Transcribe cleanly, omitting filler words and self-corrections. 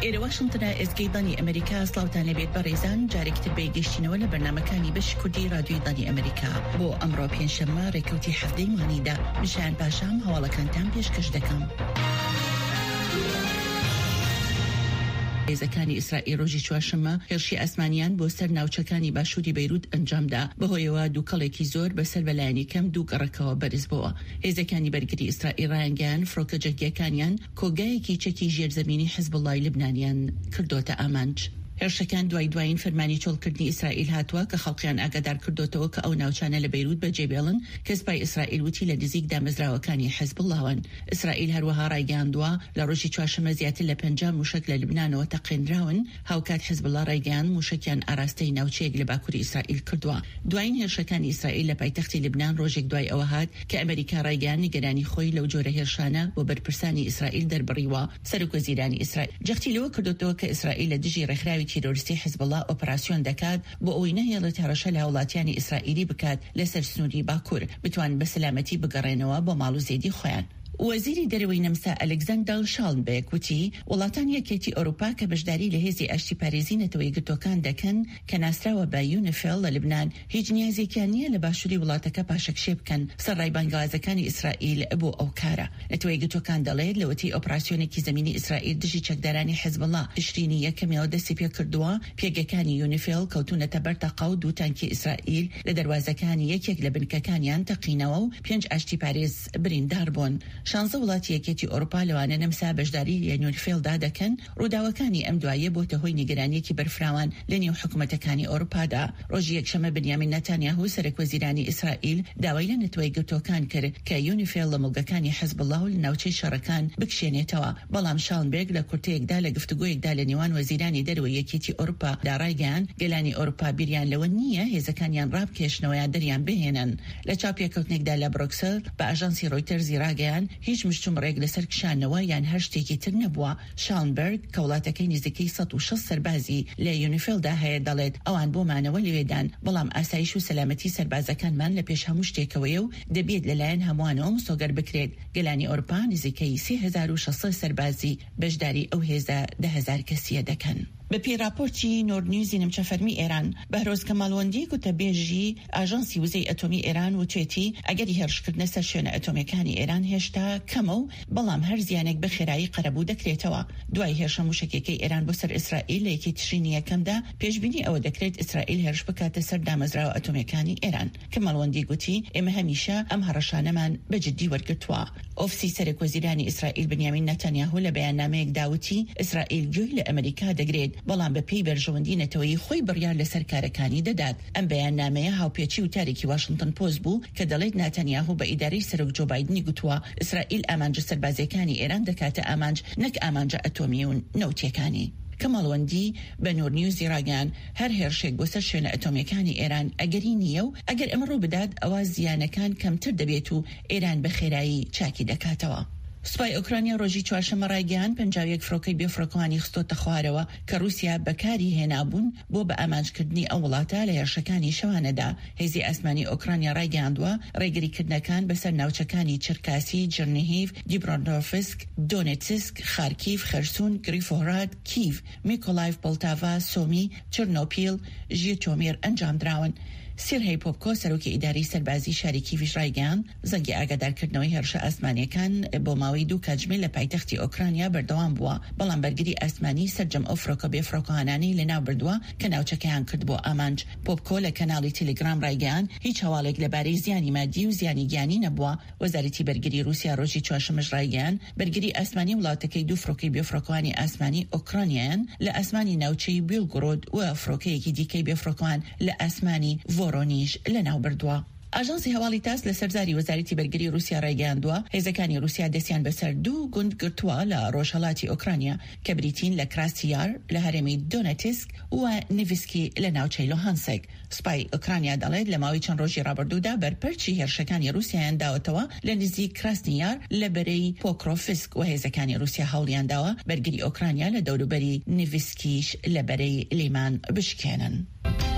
ئێرە واشنتنە ئێزگەی ئەمریکا سڵاوتان لەبێت بەڕێزان جارێکتر بەیگەشتینەوە لە بەرنامەکانی بەشی کوردی رادیۆی دانی ئەمریکا بۆ ئەمڕۆ پێنجشەممە ڕێکەوتی هەفتەی مانیدا میشان پاشام هەواڵەکانتان پێشکەش دەکەم. هێزەکانی ئیسرائیل ڕۆژی چوارشەممە هێرشی ئاسمانیان بۆ سەر ناوچەکانی باشووری بەیروت ئەنجامدا بەهۆیەوە دووکەڵێکی زۆر بەسەر بەلایەنی کەم دوو گەڕەکەوە بەرز بووە. هێزەکانی بەرگری ئیسرائیل ڕایانگەیان فڕۆکە جەنگیەکانیان کۆگایەکی چەکی ژێرزەمینی حیزبوڵڵای لبنانیان کردوتە ئامانج. هێرشەکان دوایین فەرمانی چۆڵکردنی ئیسرائیل هاتووە کە خەڵکیان ئاگادار کردوتەوە کە ئەو ناوچانە لە بەیروت بەجێبێڵن کە سپای ئیسرائیل وتی لە نزیک دامەزراوەکانی حیزبوڵڵاون. ئیسرائیل هەروەها ڕایگەیاندووە لە ڕۆژی چوارشەممە زیاتر لە 50 موشک لە لبنانەوە تەقێنراون. هاوکات حیزبوڵڵا ڕایگەیان موشکیان ئاراستەی ناوچەیەک لە باکووری ئیسرائیل کردووە. دوایین هێرشەکانی ئیسرائیل لە پایتەختی لبنان ڕۆژێک دوای ئەوە هات کە ئەمریکا ڕایگەیان نیگەرانی خۆی لەو جۆرە هێرشانە بۆ بەرپرسانی ئیسرائیل دەربڕیوە. سەرۆکوەزیرانی ئیسرائیل جەختی لەوە کردوتەوە کە ئیسرائیل لە دژی ڕێکخراوی تیرۆریستی حیزبوڵڵا ئۆپراسیۆن دەکات بۆ ئەوەی نەهێڵێت هێرشە لە وڵاتیانی ئیسرائیلی بکات لەسەر سنووری باکوور بتوان بە سەلامەتی بگەڕێنەوە بۆ ماڵ و زێدی خۆیان. وەزیری دەرەوەی نەمسا ئەلێکزاندەر شالنبێرگ وتی وڵاتان یەکێتی ئەوروپا کە بەشداری لە هێزی ئاشتی پارێزی نەتەوەی گرتوەکان دەکەن کە ناسراوە بە یونیفیل لە لبنان هیچ نیازێکیان نییە لە باشووری وڵاتەکە پاشەکشێ بکەن سەرڕای بانگوازەکانی ئیسرائیل بۆ ئەو کارە. نەتەوەی گرتوەکان دەڵێت لەوەتی ئۆپراسیۆنێکی زەمینی ئیسرائیل دژی چەکدارانی حیزبوڵڵا تشرینی یەکەمیەوە دەستی پێ کردووە. پێگەکانی یونیفیل کەوتونەتە بەرتەقە و دوو تانکی ئیسرائیل لە دەواازەکانی یەکێک لە بنکەکانیان تەقینەوە و 5 ئاشتی پارێز بریندار بوون. 16 وڵاتی یەکێتی ئەوروپا لەوانە نەمسا بەشداری لە یونیفیلدا دەکەن. ڕووداوەکانی ئەم دوایە بۆتە هۆی نیگەرانیەکی بەرفراوان لە نێو حکوومەتەکانی ئەوروپادا. ڕۆژی یەکشەممە بنیامین نەتانیاهو سەرۆکوەزیرانی ئیسرائیل داوای لە نەتەوەی گرتوەکان کرد کە یونیفیل لە مڵگەکانی حیزبوڵڵا و لە ناوچەی شەڕەکان بکشێنێتەوە. بەڵام شالنبێرگ لە کورتەیەکدا لە گفتوگۆیەکدا لە نێوان وەزیرانی دەرەوەی یەکێتی ئەوروپا ڕایگەیان گەلانی ئەوروپا بیریان لەوە نییە هێزەکانیان ڕابکێشنەوەیان دەریان بهێنن. لە چاپێکەوتنێکدا لە بروکسل بە ئاژانسی ڕۆیتەرزی ڕاگەیان هیچ مشتوم ڕێک لەسەر کشانەوە یان هەر شتێکی تر نەبووە. شالنبێرگ کە وڵاتەکەی نزیکەی 160 سەربازی لە یونیفیلدا هەیە دەڵێت ئەوان بۆمانەوە لەوێدان بەڵام ئاسایش و سەلامەتی سەربازەکانمان لە پێش هەموو شتێکەوەیە و دەبێت لەلایەن هەمووانەوە سۆگەر بکرێت. گەلانی ئەوروپا نزیکەی 3600 سەربازی بەشداری ئەو هێزە 10,000 کەسیە دەکەن. بەپێی راپۆرتی نۆرنیوزی نمچەفەرمی ئێران بەهرۆز کەماڵوەندی گوتەبێژی ئاژانسی وزەی ئەتۆمی ئێران وتوێتی ئەگەری هێرشکردنە سەر شوێنە ئەتۆمیەکانی ئێران هێشتا کەمە و بەڵام هەر زیانێک بە خێرایی قەرەبوو دەکرێتەوە. دوای هێرشە موشکێکی ئێران بۆ سەر ئیسرائیل لە یەکی تشرینی یەکەمدا پێشبینی ئەوە دەکرێت ئیسرائیل هێرش بکاتە سەر دامەزراوە ئەتۆمیەکانی ئێران. کەماڵوەندی گوتی ئێمە هەمیشە ئەم هەڕەشانەمان بەجددی وەرگرتووە. ئۆفسی سەرۆکوەزیرانی ئیسرائیل بنیامین نەتانیاهو لە بەیاننامەیەک داوتی ئیسرائیل گوێی لە ئەمریکا دەگرێت بەڵام بەپێی بەرژەوەندی نەتەوەی خۆی بڕیار لەسەر کارەکانی دەدات. ئەم بەیاننامەیە هاوپێچی و تارێکی واشنگتن پۆست بوو کە دەڵێت نەتانیاهو بە ئیدارەی سەرۆک جۆ بایدنی گوتووە ئیسرائیل ئامانجە سەربازەکانی ئێران دەکاتە ئامانج نەک ئامانجە ئەتۆمی و نەوتیەکانی. کەماڵوەندی بە نۆرنیوزی ڕاگەیان هەر هێرشێک بۆ سەر شوێنە ئەتۆمیەکانی ئێران ئەگەری نییە و ئەگەر ئەمە ڕوو بدات ئەوە زیانەکان کەمتر دەبێت و ئێران بە خێرایی چاکی دەکاتەوە. سوپای ئوکرانیا ڕۆژی چوارشەممە ڕایگەیان 51 فڕۆکەی بێفڕۆکەوانی خستۆتە خوارەوە کە رووسیا بەکاری هێنابوون بۆ بە ئامانجکردنی ئەو وڵاتە لە هێرشەکانی شەوانەدا. هێزی ئاسمانی ئوکرانیا ڕایگەیاندووە ڕێگریکردنەکان بەسەر ناوچەکانی چرکاسی، جرنیهیڤ، دیبرۆنۆفسک، دۆنێتسک، خارکیڤ، خەرسون، گریفۆهراد، کیڤ، میکۆلایڤ، پۆلتاڤا، سۆمی، چرنۆپیل، ژیتۆمیر ئەنجامدراون. سیرهەی پۆپکۆ سەرۆکی ئیداری سەربازی شاری کیڤیش ڕایگەیان زەنگی ئاگادارکردنەوەی هێرشە ئاسمانیەکان بۆ ماوەی 2 کاتژمێر لە پایتەختی ئۆکرانیا بەردەوام بووە بەڵام بەرگری ئاسمانی سەرجەم ئەو فڕۆکە بێفڕۆکەوانانەی لەناو بردووە کە ناوچەکەیان کرد بۆ ئامانج. پۆپکۆ لە کەناڵی تەلگرام ڕایگەیان هیچ هەواڵێک لەبارەی زیانی مادی و زیانی گیانی نەبووە. وەزارەتی بەرگری رووسیا ڕۆژی چوارشەممەش ڕایگەیان بەرگری ئاسمانی وڵاتەکەی 2 فڕۆکەی بێفڕۆکەوانی ئاسمانی ئۆکرانیایان لە ئاسمانی ناوچەی بیلگۆرۆد و فڕۆکەیەکی دیکەی بێفڕۆکەوان لە ئاسمانی ڤۆرۆنیژ لەناو بردووە. ئاژانسی هەواڵی تاس لە سەرزاری وەزارەتی بەرگری رووسیا ڕایگەیاندووە هێزەکانی رووسیا دەستیان بەسەر 2 گوند گرتووە لە ڕۆژهەڵاتی ئۆکرانیا کە بریتین لە کراسیار لە هەرێمی دۆنێتسک و نیڤسکی لە ناوچەی لۆهانسک. سپای ئۆکرانیا دەڵێت لە ماوەی چەند ڕۆژی ڕابردوودا بەرپەرچی هێرشەکانی رووسیایان داوەتەوە لە نزیک کراسنیار لە بەرەی پۆکرۆفسک و هێزەکانی رووسیا هەوڵیان داوە بەرگری ئۆکرانیا لە دەوروبەری نیڤسکیش لە بەرەی لیمان بشکێنن.